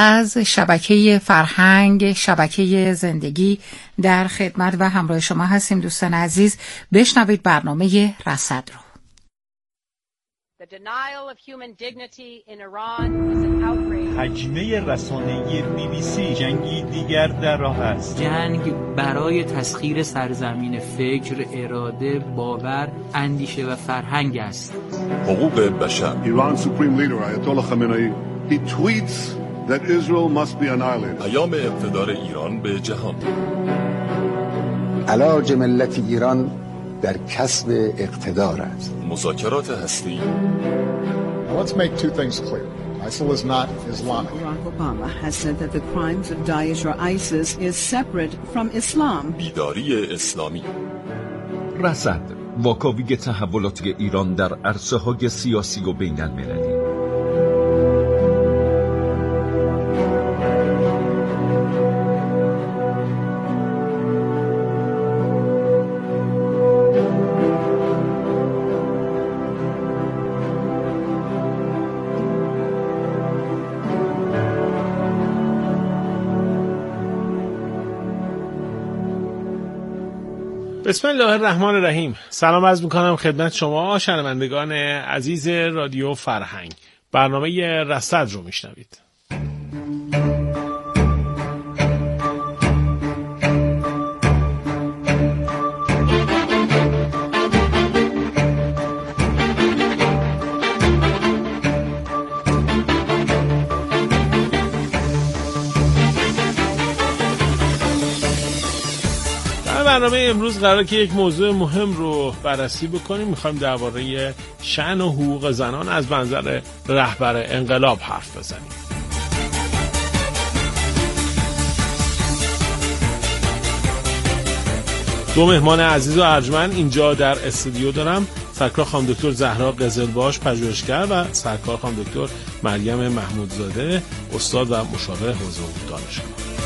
از شبکه فرهنگ، شبکه زندگی در خدمت و همراه شما هستیم دوستان عزیز. بشنوید برنامه رصد رو. هجمه رسانه‌ای BBC، جنگی دیگر در راه است. جنگ برای تسخیر سرزمین فکر، اراده، باور، اندیشه و فرهنگ است. حقوق بشر. Iran's supreme leader Ayatollah Khamenei he tweets that Israel must be annihilated. پیام اقتدار ایران به جهان. علاج ملت ایران در کسب اقتدار است. مذاکرات هستی. Let's make two things clear. ISIL is not Islamic. Barack Obama has said that the crimes of Daesh or ISIS is separate from Islam. بیداری اسلامی. رصد، واکاوی تحولات ایران در عرصه‌های سیاسی و بین‌المللی. بسم الله الرحمن الرحیم. سلام عرض میکنم خدمت شما شنوندگان عزیز رادیو فرهنگ. برنامه رصد رو میشنوید. برنامه امروز قراره که یک موضوع مهم رو بررسی بکنیم. میخوایم درباره شأن و حقوق زنان از منظر رهبر انقلاب حرف بزنیم. دو مهمان عزیز و ارجمند اینجا در استودیو دارم. سرکار خانم دکتر زهرا قزلباش، پژوهشگر، و سرکار خانم دکتر مریم محمودزاده، استاد و مشاور حوزه حقوق دانشگاه.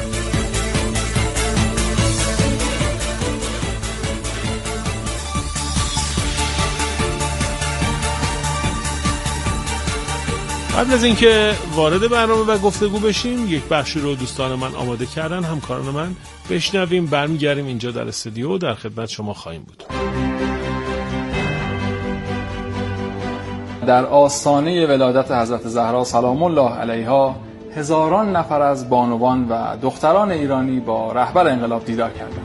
قبل از اینکه وارد برنامه و گفتگو بشیم، یک بخشی رو دوستان من آماده کردن، همکاران من. بشنویم، برمیگردیم اینجا در استودیو در خدمت شما خواهیم بود. در آستانه ولادت حضرت زهرا سلام الله علیها هزاران نفر از بانوان و دختران ایرانی با رهبر انقلاب دیدار کردند.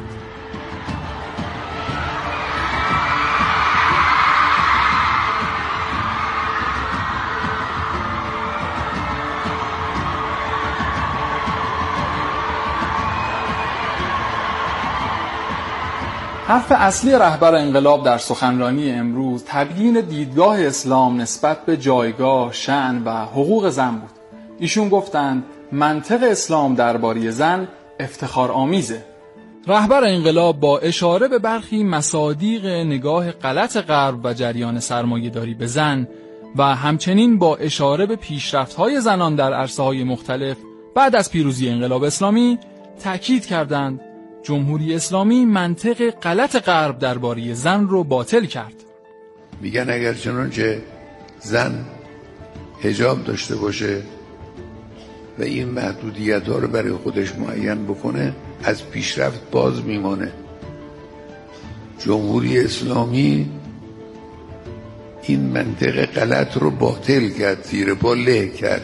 حرف اصلی رهبر انقلاب در سخنرانی امروز تبیین دیدگاه اسلام نسبت به جایگاه، شأن و حقوق زن بود. ایشون گفتند منطق اسلام درباره زن افتخار آمیزه. رهبر انقلاب با اشاره به برخی مصادیق نگاه غلط غرب و جریان سرمایه‌داری به زن و همچنین با اشاره به پیشرفت‌های زنان در عرصه‌های مختلف بعد از پیروزی انقلاب اسلامی تأکید کردند جمهوری اسلامی منطق غلط غرب درباره زن رو باطل کرد. میگن اگر چنانچه زن حجاب داشته باشه و این محدودیت‌ها رو برای خودش معین بکنه از پیشرفت باز میمانه. جمهوری اسلامی این منطق غلط رو باطل کرد، زیر پا له کرد.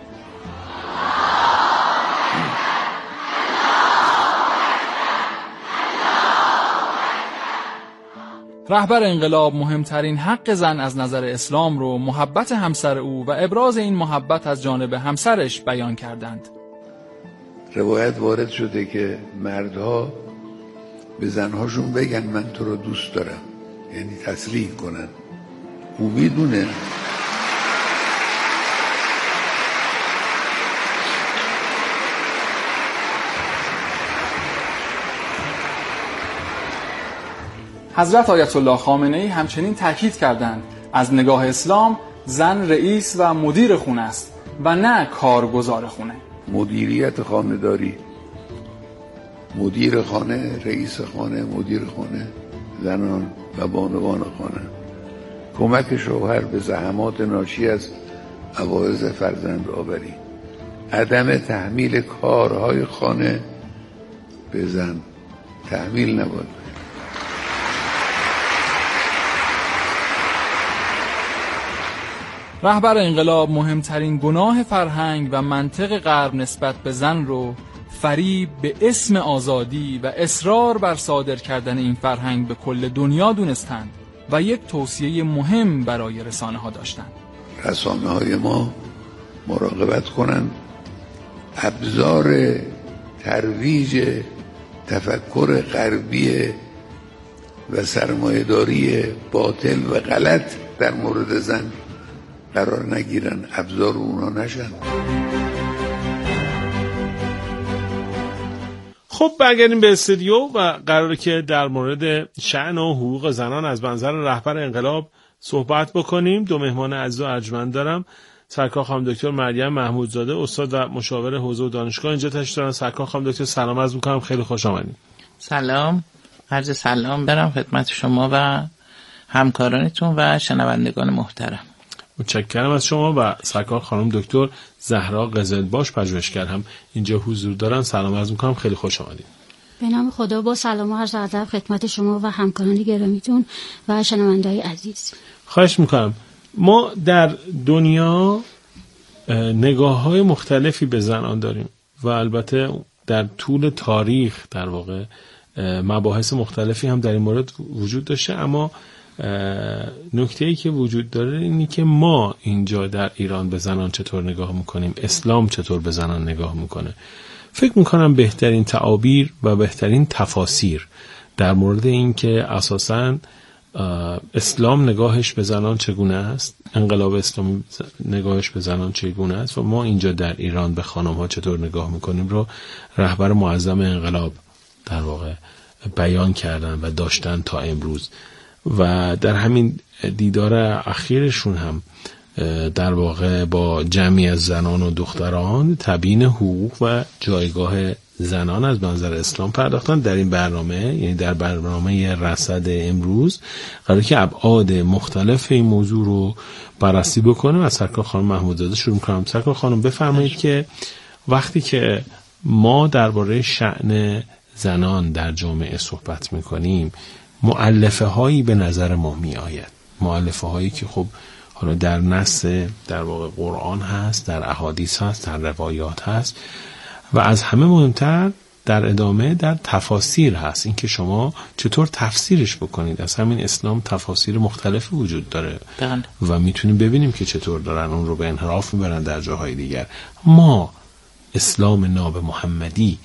رهبر انقلاب مهمترین حق زن از نظر اسلام رو محبت همسر او و ابراز این محبت از جانب همسرش بیان کردند. روایت وارد شده که مردها به زنهاشون بگن من تو رو دوست دارم، یعنی تصریح کنن. او میدونه حضرت آیت الله خامنه‌ای همچنین تاکید کردند از نگاه اسلام زن رئیس و مدیر خونه است و نه کارگزار خونه. مدیریت خانه‌داری، مدیر خانه، رئیس خانه، مدیر خانه، زنان و بانوان خانه، کمک شوهر به زحمات ناشی از عوارض فرزند آوری، عدم تحمیل کارهای خانه به زن تحمیل نباید. رهبر انقلاب مهمترین گناه فرهنگ و منطق غرب نسبت به زن رو فریب به اسم آزادی و اصرار بر صادر کردن این فرهنگ به کل دنیا دونستند و یک توصیه مهم برای رسانه ها داشتند. رسانه های ما مراقبت کنند ابزار ترویج تفکر غربی و سرمایه‌داری باطل و غلط در مورد زن قرار نگیرن، ابزار اونا نشن. خب برگردیم به استودیو و قراره که در مورد شأن و حقوق زنان از منظر رهبر انقلاب صحبت بکنیم. دو مهمان عزیز و ارجمند دارم. سرکار خانم دکتر مریم محمودزاده، استاد و مشاور حوزه و دانشگاه اینجا تشریف دارن. سرکار خانم دکتر سلام عرض می‌کنم، خیلی خوش آمدید. سلام، عرض سلام دارم خدمت شما و همکارانتون و شنوندگان محترم. متشکرم از شما. و سرکار خانم دکتر زهرا قزلباش پژوهشگر هم اینجا حضور دارن. سلام عرض می‌کنم، خیلی خوش آمدید. به نام خدا با سلام و عرض ادب خدمت شما و همکاران گرامیتون و شنونده‌های عزیز. خواهش می‌کنم. ما در دنیا نگاه‌های مختلفی به زنان داریم و البته در طول تاریخ در واقع مباحث مختلفی هم در این مورد وجود داشته، اما نکته‌ای که وجود داره اینی که ما اینجا در ایران به زنان چطور نگاه میکنیم، اسلام چطور به زنان نگاه میکنه. فکر میکنم بهترین تعابیر و بهترین تفاسیر در مورد این که اساساً اسلام نگاهش به زنان چگونه است، انقلاب اسلامی نگاهش به زنان چگونه است و ما اینجا در ایران به خانم‌ها چطور نگاه میکنیم رو رهبر معظم انقلاب در واقع بیان کردن و داشتن تا امروز. و در همین دیدار اخیرشون هم در واقع با جمعی از زنان و دختران تبیین حقوق و جایگاه زنان از منظر اسلام پرداختن. در این برنامه، یعنی در برنامه رصد امروز، قراره که ابعاد مختلف این موضوع رو بررسی بکنیم. از سرکار خانم محمودزاده شروع کنم. سرکار خانم بفرمایید که وقتی که ما درباره شأن زنان در جامعه صحبت میکنیم مؤلفه هایی به نظر ما می آید، مؤلفه هایی که خب حالا در نص در واقع قرآن هست، در احادیث هست، در روایات هست و از همه مهمتر در ادامه در تفاسیر هست. این که شما چطور تفسیرش بکنید. از همین اسلام تفاسیر مختلفی وجود داره و میتونیم ببینیم که چطور دارن اون رو به انحراف میبرن در جاهای دیگر. ما اسلام ناب محمدی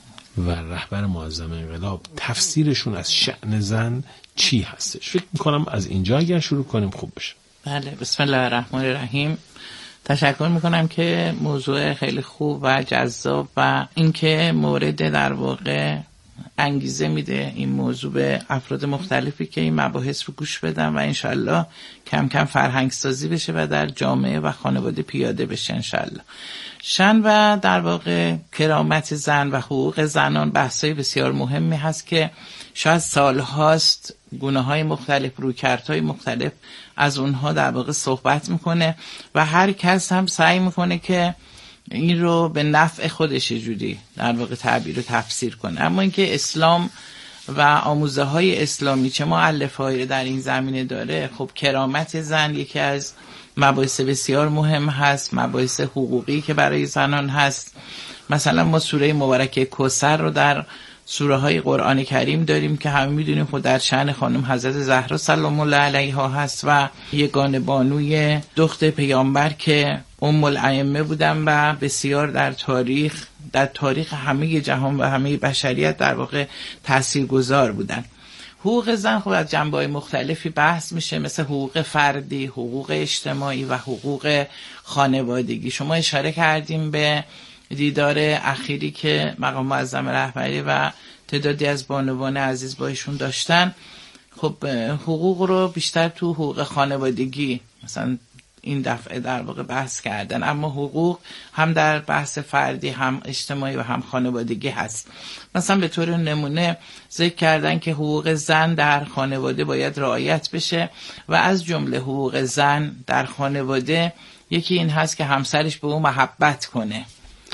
و رهبر معظم انقلاب تفسیرشون از شأن زن چی هستش؟ فکر میکنم از اینجا اگر شروع کنیم خوب بشه. بله، بسم الله الرحمن الرحیم. تشکر میکنم که موضوع خیلی خوب و جذاب و اینکه مورد در واقع انگیزه میده این موضوع به افراد مختلفی که این مباحث رو گوش بدن و انشالله کم کم فرهنگ سازی بشه و در جامعه و خانواده پیاده بشه انشالله. شأن و در واقع کرامت زن و حقوق زنان بحثای بسیار مهمی هست که شاید سالهاست گونه‌های مختلف، رویکردهای مختلف از اونها در واقع صحبت میکنه و هر کس هم سعی میکنه که این رو به نفع خودش جوری در واقع تعبیر و تفسیر کنه. اما اینکه اسلام و آموزه های اسلامی چه مؤلفه‌ای در این زمینه داره، خب کرامت زن یکی از مباحث بسیار مهم هست، مباحث حقوقی که برای زنان هست. مثلا ما سوره مبارکه کوثر رو در سوره های قرآن کریم داریم که همه میدونیم خود در شأن خانم حضرت زهرا سلام الله علیها هست و یگانه بانوی دخت پیامبر که ام الائمه بودن و بسیار در تاریخ همه جهان و همه بشریت در واقع تاثیرگذار بودن. حقوق زن خب از جنبه‌های مختلفی بحث میشه، مثل حقوق فردی، حقوق اجتماعی و حقوق خانوادگی. شما اشاره کردیم به دیدار اخیری که مقام معظم رهبری و تعدادی از بانوان عزیز با ایشون داشتن. خب حقوق رو بیشتر تو حقوق خانوادگی مثلا این دفعه در واقع بحث کردن، اما حقوق هم در بحث فردی، هم اجتماعی و هم خانوادگی هست. مثلا به طور نمونه ذکر کردن که حقوق زن در خانواده باید رعایت بشه و از جمله حقوق زن در خانواده یکی این هست که همسرش به او محبت کنه.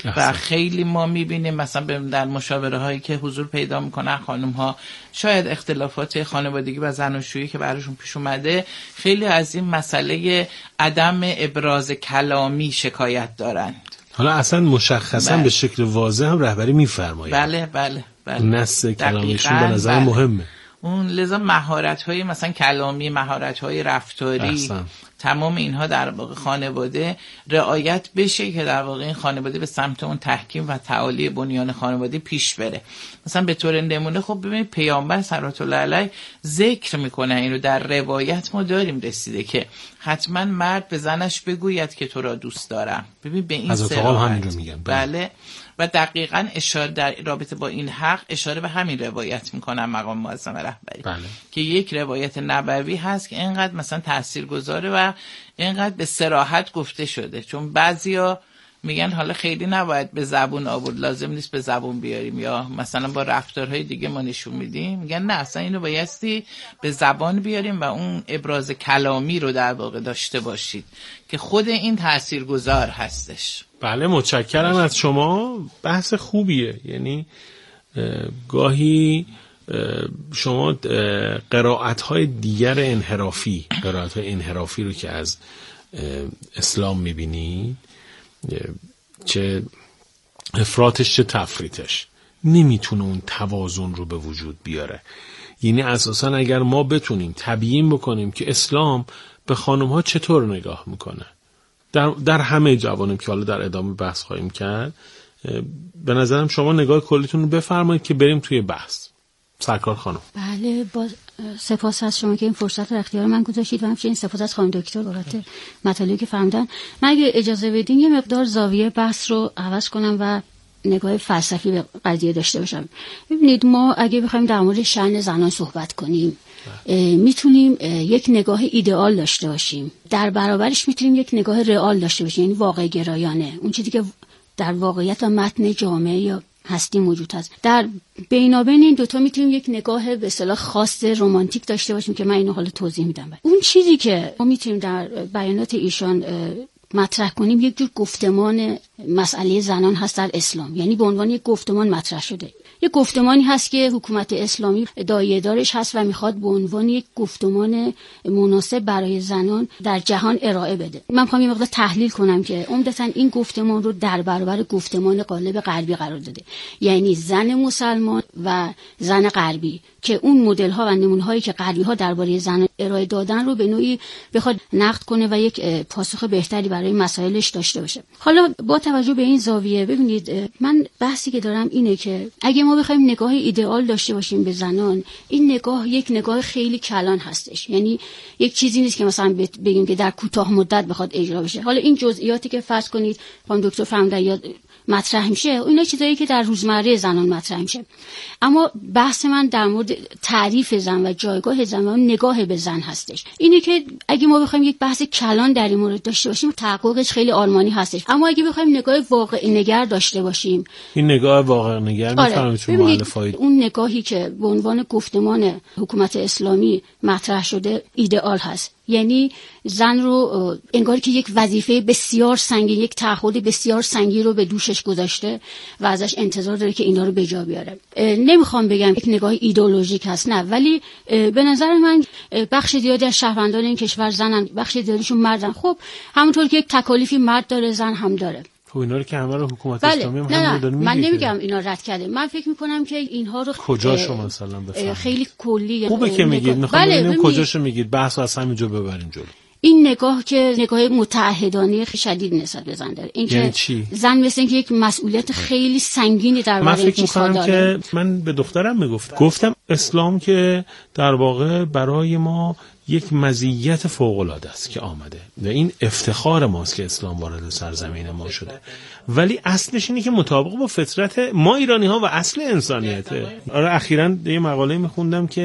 و خیلی ما میبینیم مثلا در مشاوره هایی که حضور پیدا میکنن خانم ها شاید اختلافات خانوادگی و زناشویی که براشون پیش اومده، خیلی از این مسئله عدم ابراز کلامی شکایت دارند. حالا اصلا مشخصا به شکل واضح هم رهبری میفرمایید. بله. نص کلامیشون به نظر مهمه. اون لذا مهارت‌های مثلا کلامی، مهارت‌های رفتاری، تمام اینها در واقع خانواده رعایت بشه که در واقع این خانواده به سمت اون تحکیم و تعالی بنیان خانواده پیش بره. مثلا به طور نمونه خب ببینید پیامبر صلوات الله علیه ذکر میکنه اینو، در روایت ما داریم رسیده که حتما مرد به زنش بگوید که تو را دوست دارم. ببین به این صراحت بله. و دقیقاً اشاره در رابطه با این حق اشاره به همین روایت میکنم مقام معظم رهبری که یک روایت نبوی هست که اینقدر مثلا تاثیرگذاره و اینقدر به صراحت گفته شده، چون بعضیا میگن حالا خیلی نباید به زبون آورد، لازم نیست به زبون بیاریم یا مثلا با رفتارهای دیگه ما نشون میدیم، میگن نه اصلا اینو بایستی به زبان بیاریم و اون ابراز کلامی رو در واقع داشته باشید که خود این تاثیرگذار هستش. بله متشکرم از شما، بحث خوبیه. یعنی گاهی شما قرائت‌های دیگر قرائت‌های انحرافی رو که از اسلام می‌بینید، چه افراطش چه تفریطش، نمیتونه اون توازن رو به وجود بیاره. یعنی اساساً اگر ما بتونیم تبیین بکنیم که اسلام به خانم‌ها چطور نگاه میکنه در همه جوانب که حالا در ادامه بحث خواهیم کرد، به نظرم شما نگاه کلیتون رو بفرمایید که بریم توی بحث. سرکار خانم. بله، با سپاس از شما که این فرصت رو اختیار من گذاشتید و همچنین سپاس از خانم دکتر بابت مطالبی که فرمودن. من اگه اجازه بدین یه مقدار زاویه بحث رو عوض کنم و نگاه فلسفی به قضیه داشته باشم. ببینید ما اگه بخوایم در مورد شأن زنان صحبت کنیم میتونیم یک نگاه ایدئال داشته باشیم، در برابرش میتونیم یک نگاه رئال داشته باشیم، یعنی واقع گرایانه، اون چیزی که در واقعیت و متن جامعه یا هستی موجود هست. در بینابین این دوتا میتونیم یک نگاه به اصطلاح خاص رمانتیک داشته باشیم که من اینو حالا توضیح میدم. اون چیزی که ما میتونیم در بیانات ایشان مطرح کنیم یک جور گفتمان مسئله زنان هست در اسلام، یعنی به عنوان یک گفتمان مطرح شده. یک گفتمانی هست که حکومت اسلامی دایه‌دارش هست و میخواد به عنوان یک گفتمان مناسب برای زنان در جهان ارائه بده. من میخوام یه مقدار تحلیل کنم که عمدتاً این گفتمان رو در برابر گفتمان غالب غربی قرار داده، یعنی زن مسلمان و زن غربی، که اون مدل ها و نمونه هایی که غربی ها درباره زن ارائه دادن رو به نوعی بخواد نقد کنه و یک پاسخ بهتری برای مسائلش داشته باشه. حالا با توجه به این زاویه ببینید، من بحثی که دارم اینه که اگه ما بخوایم نگاه ایدئال داشته باشیم به زنان، این نگاه یک نگاه خیلی کلان هستش، یعنی یک چیزی نیست که مثلا بگیم که در کوتاه مدت بخواد اجرا بشه. حالا این جزئیاتی که فرض کنید خانم دکتر فرمودن یا مطرح میشه، اینا چیزایی که در روزمره زنان مطرح میشه، اما بحث من در مورد تعریف زن و جایگاه زن و نگاه به زن هستش. اینه که اگه ما بخوایم یک بحث کلان در این مورد داشته باشیم تحققش خیلی آلمانی هستش، اما اگه بخوایم نگاه واقع نگر داشته باشیم، این نگاه واقع نگر میفهمید چون مؤلفای اون نگاهی که به عنوان گفتمان حکومت اسلامی مطرح شده ایدئال هست، یعنی زن رو انگار که یک وظیفه بسیار سنگین، یک تعهد بسیار سنگین رو به دوشش گذاشته و ازش انتظار داره که اینا رو به جا بیاره. نمیخوام بگم یک نگاه ایدئولوژیک هست، نه، ولی به نظر من بخش زیادی از شهروندان این کشور زنن، بخش زیادیشون مردن. خب همونطور که یک تکالیفی مرد داره زن هم داره. خب اینا رو که همه رو حکومت اسلامی هم داره میگه. من نمیگم اینا رد کرده، من فکر میکنم که اینها رو کجاشو مثلا بفهمید خیلی کلی خوبه که میگید، میخوام ببینم کجاشو میگید، بحثو از همینجا ببریم جلو. این نگاه که نگاه متعهدانه شدید نسبت به زن داره، این که زن مثل اینکه یک مسئولیت خیلی سنگینی درباره چیزها داره. من فکر می‌کنم که من به دخترم گفتم اسلام که در واقع برای ما یک مزیت فوق‌العاده است که آمده و این افتخار ماست که اسلام وارد سرزمین ما شده، ولی اصلش اینه که مطابق با فطرت ما ایرانی‌ها و اصل انسانیته. آره اخیراً یه مقاله می‌خوندم که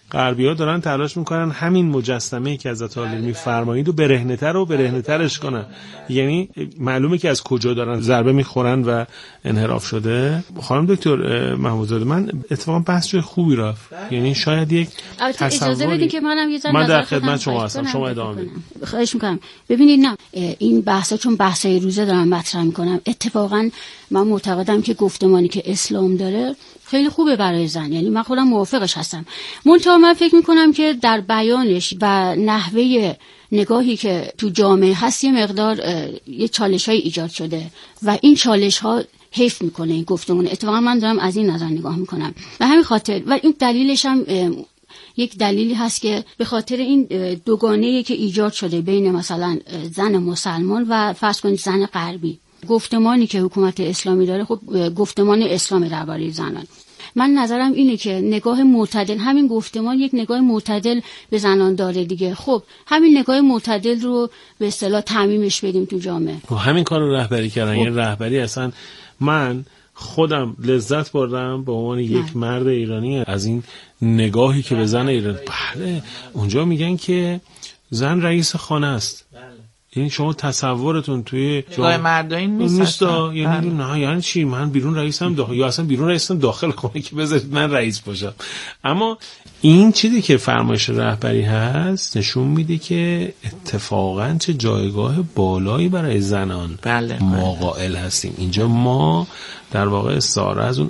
غربی‌ها دارن تلاش میکنن همین مجسمه‌ای که حضرت علی میفرمایید و برهنه‌تر و برهنه‌ترش کنن. یعنی معلومه که از کجا دارن ضربه میخورن و انحراف شده. خانم دکتر محمودزاده، من اتفاقا بحث جای خوبی رفت. یعنی شاید یک اجازه بدین که منم یه ذره من در خدمت شما هستم، شما ادامه بدید. خواهش میکنم. ببینید نه این بحثا چون بحثای روزه دارم مطرح میکنم، اتفاقا من معتقدم که گفتمانی که اسلام داره خیلی خوبه برای زن، یعنی من خودم موافقش هستم. منتها من فکر میکنم که در بیانش و نحوه نگاهی که تو جامعه هست یه مقدار یه چالش‌های ایجاد شده و این چالش‌ها حیف میکنه این گفتمون. اتفاقا من دارم از این نظر نگاه میکنم و همین خاطر و این دلیلش هم یک دلیلی هست که به خاطر این دوگانه‌ای که ایجاد شده بین مثلا زن مسلمان و فرض کنید زن غربی. گفتمانی که حکومت اسلامی داره خب گفتمان اسلام درباره زنان. من نظرم اینه که نگاه معتدل، همین گفتمان یک نگاه معتدل به زنان داره دیگه. خب همین نگاه معتدل رو به اصطلاح تعمیمش بدیم تو جامعه. همین کار رو رهبری کردن. یعنی رهبری اصلا من خودم لذت بردم به عنوان یک مرد ایرانی از این نگاهی که به زن ایران. بله اونجا میگن که زن رئیس خانه است. یعنی شما تصورتون توی جای مردایی نیست. یعنی نه یعنی چی؟ من بیرون رئیسم یا اصلا بیرون رئیسم داخل خونه که بذارید من رئیس باشم. اما این چیزی که فرمایش رهبری هست نشون میده که اتفاقا چه جایگاه بالایی برای زنان ما قائل هستیم. اینجا ما در واقع استعاره از اون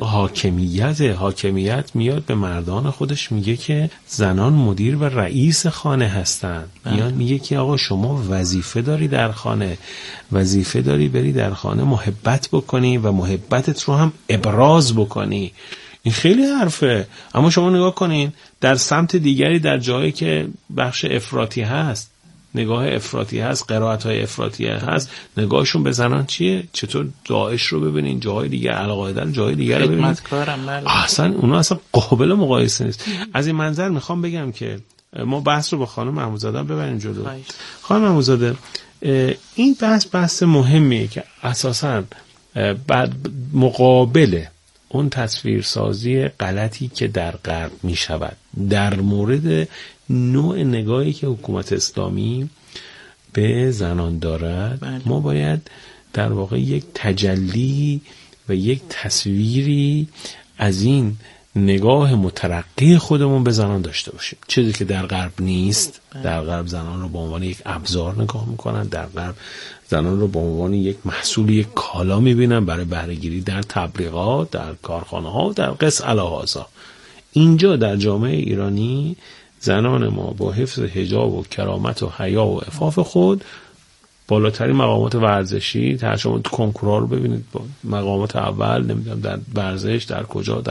حاکمیت میاد به مردان خودش میگه که زنان مدیر و رئیس خانه هستن. میاد میگه که آقا شما وظیفه داری در خانه، وظیفه داری بری در خانه محبت بکنی و محبتت رو هم ابراز بکنی. این خیلی حرفه. اما شما نگاه کنین در سمت دیگری در جایی که بخش افراطی هست، نگاه افراطی هست، قرائت‌های افراطی هست، نگاهشون به زنان چیه؟ چطور داعش رو ببینین، جاهای دیگه القاعده رو جاهای دیگه رو ببینین، اصلا اونا اصلا قابل مقایسه نیست. از این منظر میخوام بگم که ما بحث رو با خانم محمودزاده ببریم جلو. خانم محمودزاده، این بحث مهمیه که اساساً بعد مقابل اون تصویرسازی غلطی که در غرب می شود در مورد نوع نگاهی که حکومت اسلامی به زنان دارد، ما باید در واقع یک تجلی و یک تصویری از این نگاه مترقی خودمون به زنان داشته باشیم، چیزی که در غرب نیست. در غرب زنان رو به عنوان یک ابزار نگاه میکنن، در غرب زنان رو به عنوان یک محصول، یک کالا میبینن برای بهره‌گیری در تبلیغات، در کارخانه ها، در قس الهازا. اینجا در جامعه ایرانی زنان ما با حفظ حجاب و کرامت و حیا و عفاف خود بالاترین مقامات ورزشی، شما کنکورها رو ببینید با مقامات اول، نمیدونم در ورزش در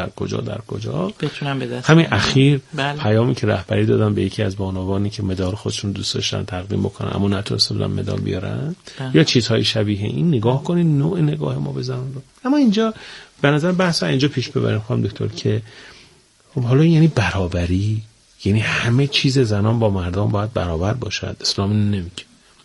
کجا بتونن به دست همین اخیر پیامی که رهبری دادن به یکی از بانوانی که مدال خودشون دوست داشتن تقدیم بکنن اما نتونستن مدال بیارن یا چیزهای شبیه این. نگاه کنین نوع نگاه ما به زنان رو. اما اینجا به نظر بحث اینجا پیش ببریم خانم دکتر که حالا یعنی برابری، یعنی همه چیز زنان با مردان باید برابر باشد. اسلام نمیگه.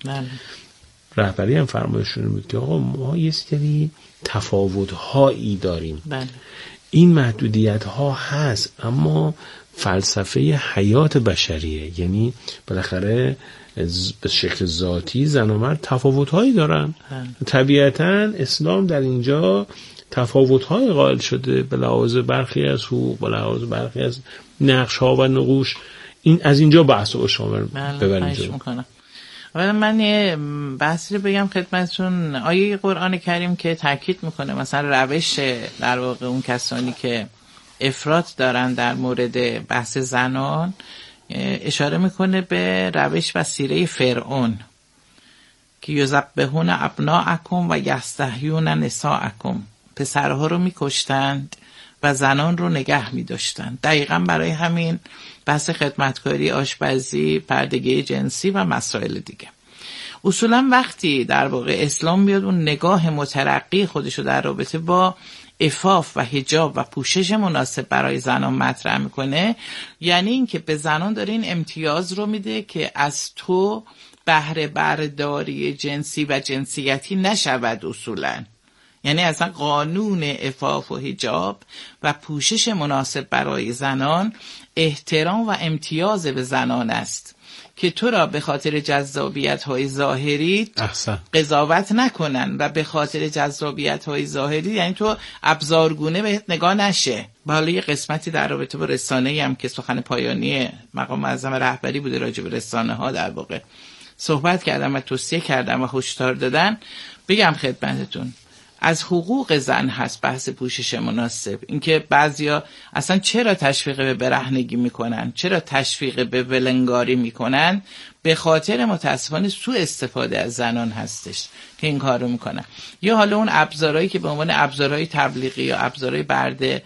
رهبری هم فرمایششون بود که آقا ما یه سری تفاوت‌هایی داریم. این محدودیت‌ها هست اما فلسفه حیات بشریه، یعنی بالاخره به شکل ذاتی زن و مرد تفاوت‌هایی دارن. طبیعتاً اسلام در اینجا تفاوت‌های قائل شده به لحاظ برخی از حقوق، به لحاظ برخی از نقش‌ها و نقوش. این از اینجا بحث رو شما ببریم جلو. اولا من یه بحثی رو بگم خدمتتون. آیه قرآن کریم که تاکید میکنه مثلا روش در واقع اون کسانی که افراط دارن در مورد بحث زنان، اشاره میکنه به روش و سیره فرعون که یذبحون ابناءکم و یستحیون نساءکم، پسرها رو میکشتند و زنان رو نگه میداشتند. دقیقاً برای همین بحث خدمتکاری، آشپزی، پردگی جنسی و مسائل دیگه. اصولا وقتی در واقع اسلام میاد اون نگاه مترقی خودشو در رابطه با عفاف و حجاب و پوشش مناسب برای زنان مطرح میکنه، یعنی این که به زنان داره این امتیاز رو میده که از تو بهره برداری جنسی و جنسیتی نشود اصولا. یعنی اصلا قانون عفاف و حجاب و پوشش مناسب برای زنان احترام و امتیاز به زنان است که تو را به خاطر جذابیت‌های ظاهری قضاوت نکنن و به خاطر جذابیت‌های ظاهری یعنی تو ابزارگونه بهت نگاه نشه. حالا یه قسمتی در رابطه با رسانه‌ای هم که سخن پایانی مقام معظم رهبری بوده راجع به رسانه‌ها در واقع صحبت کردم و توصیه کردم و هشدار دادن. بگم خدمتتون از حقوق زن هست بحث پوشش مناسب. اینکه بعضیا اصلا چرا تشویق به برهنگی میکنن، چرا تشویق به ولنگاری میکنن، به خاطر متاسفانه سوء استفاده از زنان هستش که این کار رو میکنن. یا حالا اون ابزارهایی که به عنوان ابزارهای تبلیغی یا ابزارهای برده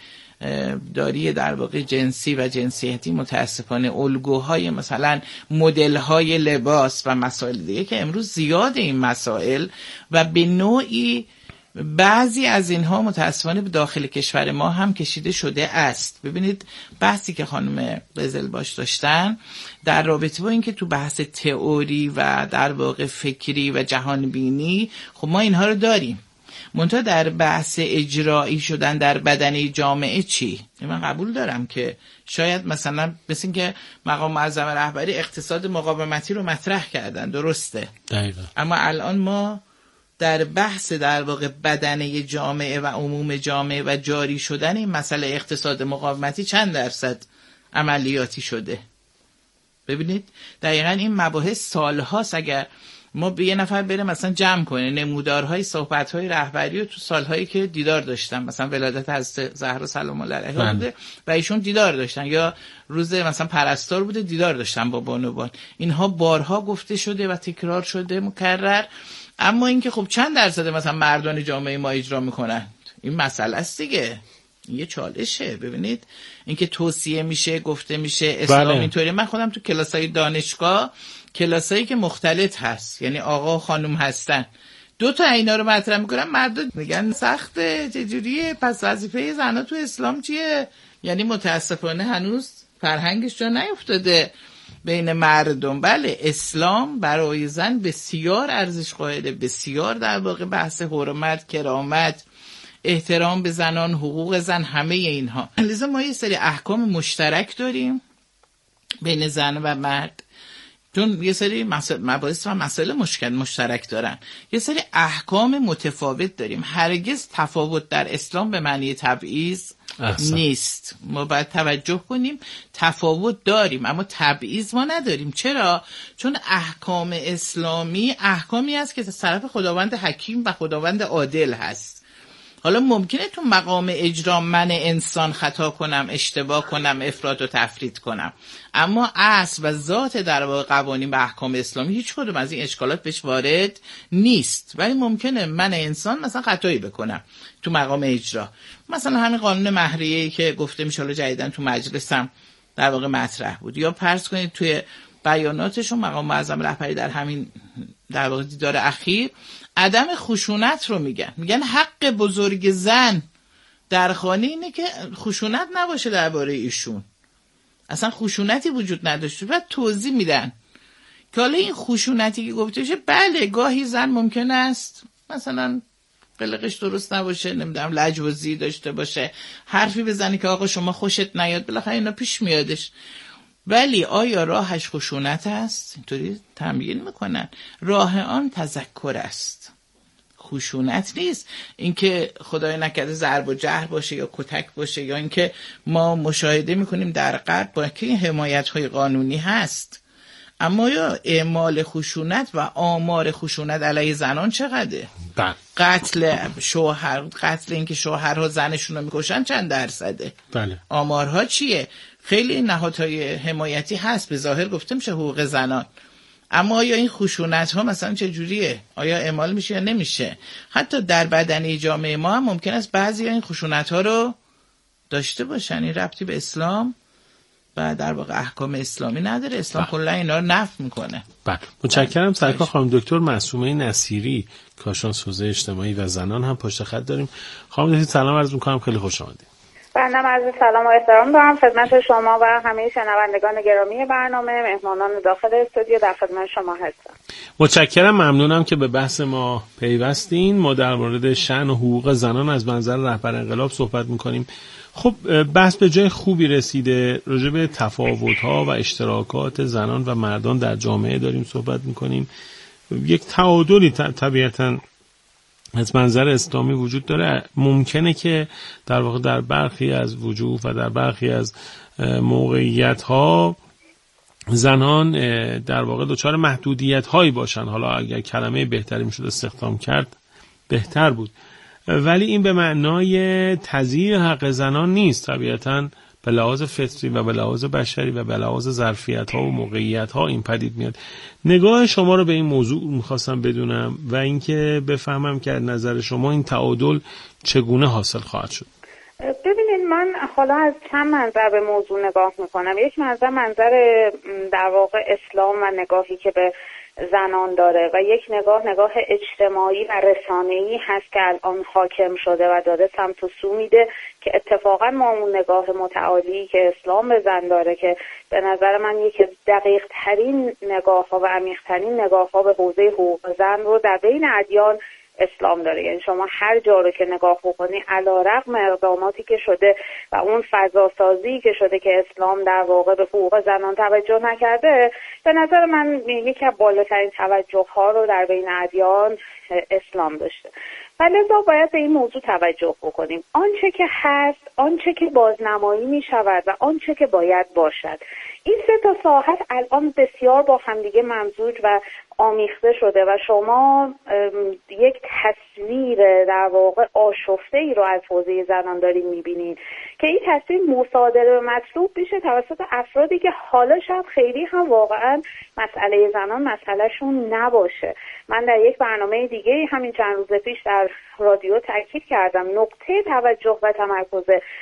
داری در واقع جنسی و جنسیتی متاسفانه الگوهای مثلا مدل‌های لباس و مسائل دیگه که امروز زیاد این مسائل و به نوعی بعضی از اینها متاسفانه به داخل کشور ما هم کشیده شده است. ببینید بحثی که خانم قزلباش داشتن در رابطه با این که تو بحث تئوری و در واقع فکری و جهانبینی خب ما اینها رو داریم، منتها در بحث اجرایی شدن در بدنه جامعه چی؟ من قبول دارم که شاید مثلا مثل این که مقام معظم رهبری اقتصاد مقاومتی رو مطرح کردن، درسته دقیقا. اما الان ما در بحث در واقع بدنه جامعه و عموم جامعه و جاری شدن این مسئله اقتصاد مقاومتی چند درصد عملیاتی شده؟ ببینید دقیقا این مباحث سالهاست. اگر ما به یه نفر بریم مثلا جمع کنه نمودارهای صحبت‌های رهبری رو تو سالهایی که دیدار داشتن، مثلا ولادت حضرت زهرا سلام الله علیها بوده و ایشون دیدار داشتن، یا روز مثلا پرستار بوده دیدار داشتن با بانوان، اینها بارها گفته شده و تکرار شده مکرر. اما اینکه خب چند درصد مثلا مردان جامعه ما اجرا میکنن این مسئله است دیگه، یه چالشه. ببینید اینکه توصیه میشه گفته میشه اسلام اینطوری. من خودم تو کلاسای دانشگاه کلاسایی که مختلط هست یعنی آقا و خانم هستن دو تا اینا رو مطرح میکنم، مردم میگن سخته چجوریه، پس وظیفه زنها تو اسلام چیه؟ یعنی متاسفانه هنوز فرهنگش جا نیفتاده بین مردم. بله اسلام برای زن بسیار ارزش قائله، بسیار در واقع بحث حرمت، کرامت، احترام به زنان، حقوق زن، همه اینها. لذا ما یه سری احکام مشترک داریم بین زن و مرد، چون یه سری مباحث و مسائل مشترک دارن، یه سری احکام متفاوت داریم. هرگز تفاوت در اسلام به معنی تبعیض نیست. ما باید توجه کنیم تفاوت داریم اما تبعیض ما نداریم. چرا؟ چون احکام اسلامی احکامی است که از طرف خداوند حکیم و خداوند عادل هست. حالا ممکنه تو مقام اجرا من انسان خطا کنم، اشتباه کنم، افراط و تفرید کنم، اما اصل و ذات در واقع قوانین و احکام اسلامی هیچ کدوم از این اشکالات بهش وارد نیست. ولی ممکنه من انسان مثلا خطایی بکنم تو مقام اجرا. مثلا همین قانون مهریه‌ای که گفته میشه حالا جدیدن تو مجلس هم در واقع مطرح بود، یا فرض کنید توی بیاناتشون مقام معظم رهبری در همین در واقع دیدار اخیر عدم خشونت رو میگن حق بزرگ زن در خانه اینه که خشونت نباشه درباره ایشون، اصلا خشونتی وجود نداشته. بعد توضیح میدن که حالا این خشونتی که گفته میشه بله گاهی زن ممکن است مثلا قلقش درست نباشه، نمیدونم لجوزی داشته باشه، حرفی بزنی که آقا شما خوشت نیاد، بالاخره اینا پیش میادش. ولی آیا راهش خشونت است؟ اینطوری تمرین میکنن. راه آن تذکر است، خشونت نیست. اینکه خدای نکرده ضرب و جرح باشه یا کتک باشه، یا اینکه ما مشاهده میکنیم در غرب با که حمایت‌های قانونی هست، اما یا اعمال خشونت و آمار خشونت علیه زنان چقدره؟ قتل شوهر، قتل اینکه شوهرها زنشون رو میکشن چند درصده؟ بله. آمارها چیه؟ خیلی نهادهای حمایتی هست، به ظاهر گفته میشه حقوق زنان، اما آیا این خشونت ها مثلا چه جوریه؟ آیا اعمال میشه یا نمیشه؟ حتی در بدنه جامعه ما هم ممکن است بعضی این خشونت ها رو داشته باشن. این ربطی به اسلام و در واقع احکام اسلامی نداره. اسلام کلا اینا رو نفی میکنه. بله. متشکرم. سرکار خانم دکتر معصومه نصیری، کارشناس حوزه اجتماعی و زنان هم پشت خط داریم. خانم دکتر سلام عرض میکنم، خیلی خوش آمدید. بنده عرض سلام و احترام دارم خدمت شما و همه شنوندگان گرامی برنامه. مهمانان داخل استودیو در خدمت شما هستم. متشکرم، ممنونم که به بحث ما پیوستین. ما در مورد شأن و حقوق زنان از منظر رهبر انقلاب صحبت میکنیم. خب بحث به جای خوبی رسیده، راجع به تفاوت‌ها و اشتراکات زنان و مردان در جامعه داریم صحبت میکنیم. یک تعادلی طبیعتاً از منظر اسلامی وجود داره. ممکنه که در واقع در برخی از وجوه و در برخی از موقعیت‌ها زنان در واقع دچار محدودیت‌هایی باشن. حالا اگر کلمه بهتری میشد استخدام کرد بهتر بود، ولی این به معنای تضییع حق زنان نیست. طبیعتاً به لحاظ فطری و به لحاظ بشری و به لحاظ ظرفیت‌ها و موقعیت‌ها این پدید میاد. نگاه شما رو به این موضوع می‌خواستم بدونم و اینکه بفهمم که از نظر شما این تعادل چگونه حاصل خواهد شد. ببینید، من حالا از چند منظر به موضوع نگاه میکنم. یک منظر در واقع اسلام و نگاهی که به زنان داره و یک نگاه اجتماعی و رسانه‌ای هست که الان حاکم شده و داره سمت و سو میده که اتفاقا ما اون نگاه متعالی که اسلام به زن داره که به نظر من یکی از دقیق ترین نگاه ها و عمیق ترین نگاه ها به حوزه حقوق زن رو در بین ادیان اسلام داره. یعنی شما هر جا رو که نگاه بکنی علیرغم اقداماتی که شده و اون فضا سازی که شده که اسلام در واقع به حقوق زنان توجه نکرده، به نظر من یکی از بالاترین توجه ها رو در بین ادیان اسلام داشته و لذا باید به این موضوع توجه بکنیم. آنچه که هست، آنچه که بازنمایی می شود و آنچه که باید باشد، این سه تا ساحت الان بسیار با همدیگه ممزوج و آمیخته شده و شما یک تصویر در واقع آشفته ای رو از حوزه زنان دارید میبینید که این تصویر مصادره و مطلوب میشه توسط افرادی که حالا شاید خیلی هم واقعا مسئله زنان مسئلهشون نباشه. من در یک برنامه دیگه همین چند روز پیش در رادیو تاکید کردم نقطه توجه و تمرکز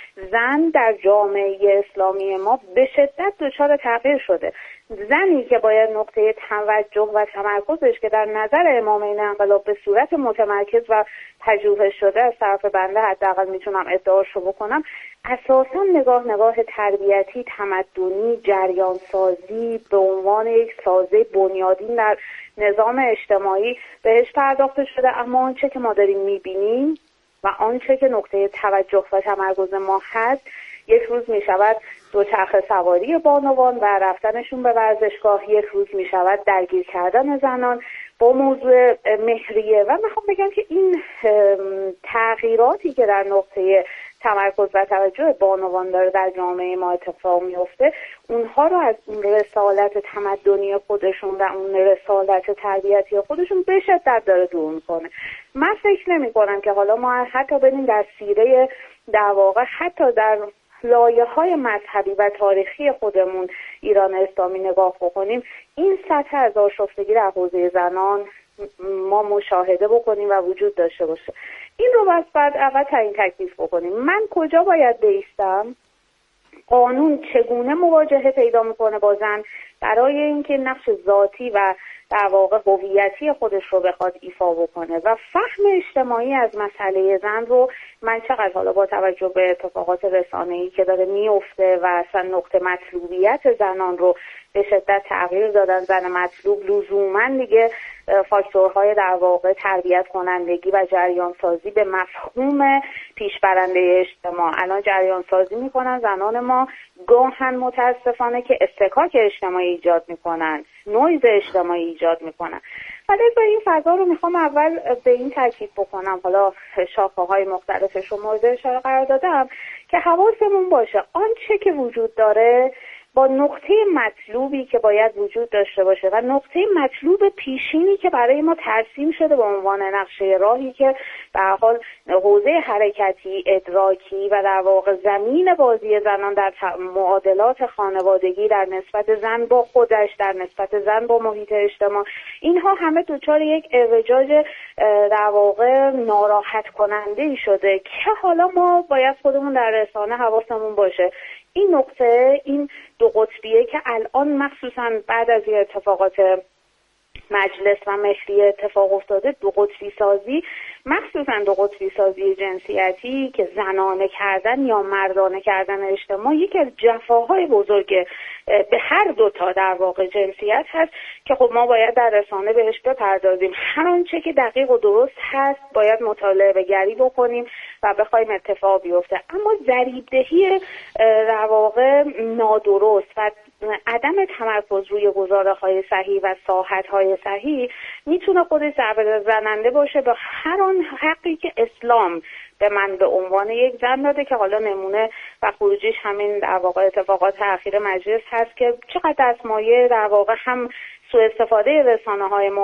زن در جامعه اسلامی ما به شدت دچار تغییر شده. زنی که باید نقطه توجه و تمرکزش که در نظر امامین انقلاب به صورت متمرکز و پژوهش شده از طرف بنده حداقل میتونم ادعاشو بکنم، اساسا نگاه تربیتی، تمدنی، جریان سازی به عنوان یک سازه بنیادین در نظام اجتماعی بهش پرداخته شده. اما آنچه که ما داریم میبینیم و آنچه که نقطه توجه و تمرکز ما هست، یک روز می شود دوچرخه سواری بانوان و رفتنشون به ورزشگاه، یک روز می شود درگیر کردن زنان با موضوع مهریه. و میخوام بگم که این تغییراتی که در نقطه تمرکز و توجه بانوان داره در جامعه ما اتفاق میفته، اونها رو از اون رسالت تمدنی خودشون و اون رسالت تربیتی خودشون به شدت داره دور میکنه. من فکر نمی کنم که حالا ما حتی بریم در سیره در واقع حتی در لایه‌های مذهبی و تاریخی خودمون ایران اسلامی نگاه بکنیم، این سطح از آشفتگی در حوزه زنان ما مشاهده بکنیم و وجود داشته باشه. این رو بعد اول تعیین تکلیف بکنیم. من کجا باید بایستم؟ قانون چگونه مواجهه پیدا میکنه با زن برای اینکه نقش ذاتی و در واقع هویتی خودش رو بخواد ایفا بکنه و فهم اجتماعی از مسئله زن رو من چقدر حالا با توجه به اتفاقات رسانه‌ای که داره میفته و اصلا نقطه مطلوبیت زنان رو به شدت تغییر دادن. زن مطلوب لزوما دیگه فاکتورهای در واقع تربیت کنندگی و جریان سازی به مفهوم پیشبرنده اجتماع الان جریان سازی میکنن. زنان ما گاهن متاسفانه که اصطکاک اجتماعی ایجاد میکنن، نویز اجتماعی ایجاد میکنن. ولی با این فضا رو میخوام اول به این تاکید بکنم، حالا شاخه‌های مختلفش رو مورد اشاره قرار دادم که حواسمون باشه آنچه که وجود داره با نقطه مطلوبی که باید وجود داشته باشه و نقطه مطلوب پیشینی که برای ما ترسیم شده به عنوان نقشه راهی که به هر حال حوزه حرکتی، ادراکی و در واقع زمین بازی زنان در معادلات خانوادگی، در نسبت زن با خودش، در نسبت زن با محیط اجتماع، اینها همه دچار یک اعوجاج در واقع ناراحت کننده ای شده که حالا ما باید خودمون در رسانه حواسمون باشه این نقطه، این دو قطبیه که الان مخصوصا بعد از اتفاقات مجلس و مهریه اتفاق افتاده، دو قطبی سازی مخصوصا دو قطبی سازی جنسیتی که زنانه کردن یا مردانه کردن اجتماع یکی از جفاهای بزرگ به هر دوتا در واقع جنسیت هست که خب ما باید در رسانه بهش بپردازیم. هر آنچه که دقیق و درست هست باید مطالعه گری بکنیم و بخوایم اتفاق بیفته. اما ضریب‌دهی در واقع نادرست و عدم تمرکز روی گزاره‌های صحیح و ساحت‌های صحیح میتونه خودش ضربه زننده باشه به هر آن حقی که اسلام به من به عنوان یک زن داده که حالا نمونه و خروجیش همین در واقع اتفاقات اخیر مجلس هست که چقدر دستمایه در واقع هم سوء استفاده رسانه‌های